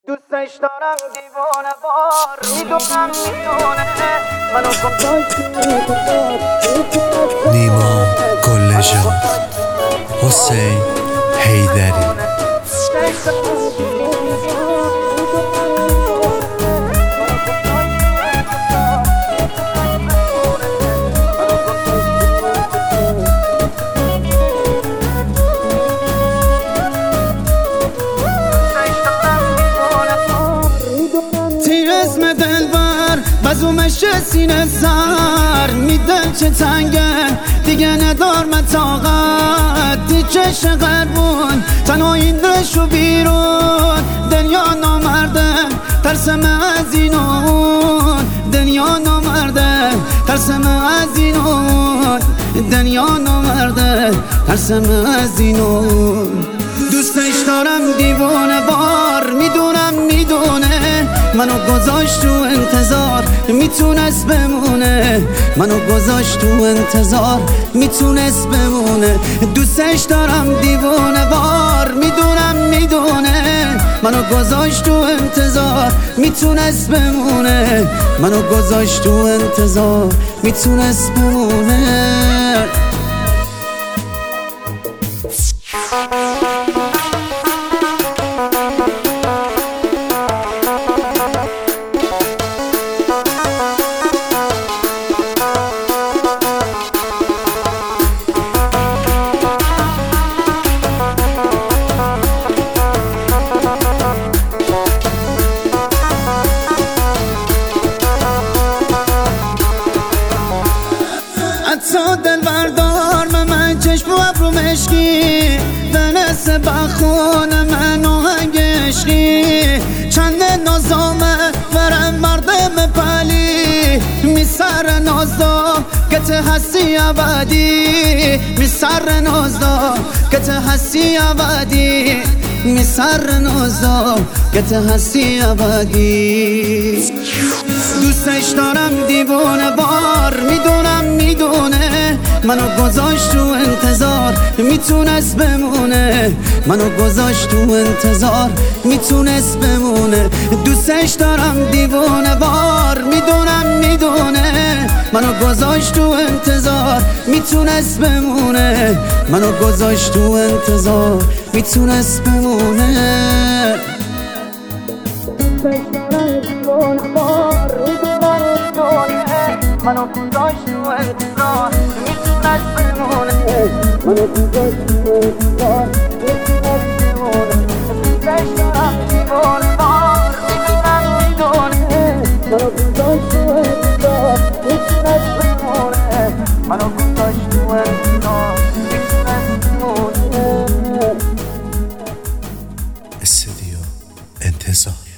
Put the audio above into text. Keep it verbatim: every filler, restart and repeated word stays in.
دوستش دارم دیوانه بار میدونم میدونه منو نیما گلجان حسین حیدری اسم دلبر بزومش سینه سر میدن چه تنگه دیگه ندار متاقت دیچه شغربون تنها این دشو بیرون دنیا نامرده ترسم از اینون دنیا نامرده ترسم از اینون دنیا نامرده ترسم از اینون دوستش دارم دیوانه بار میدونم میدونه منو گذاشت تو انتظار میتونست بمونه منو گذاشت تو انتظار میتونست بمونه دوستش دارم دیوانه بار میدونم میدونه منو گذاشت تو انتظار میتونست بمونه منو گذاشت تو انتظار میتونست بمونه حتی دل بردار من چشم و ابرو مشکی دنس بخون من آهنگ عشقی چند نازامه برم مردم پلی می سر نازدام که ته هستی ابدی می سر نازدام که ته هستی ابدی می سر نازدام که ته هستی ابدی دوستش دارم دیوانه بار میدونم میدونه منو گذاشت تو انتظار میتونست بمونه منو گذاشت تو انتظار میتونست بمونه دوستش دارم دیوانه بار میدونم میدونه منو گذاشت تو انتظار میتونست بمونه منو گذاشت تو انتظار میتونست بمونه منو گذاشت تو انتظار میتونست بمونه منو گذاشت تو انتظار میتونست بمونه دوستش دارم دیوانه بار میدونم میدونه منو گذاشت تو انتظار میتونست بمونه منو گذاشت تو انتظار میتونست بمونه استودیو انتظار.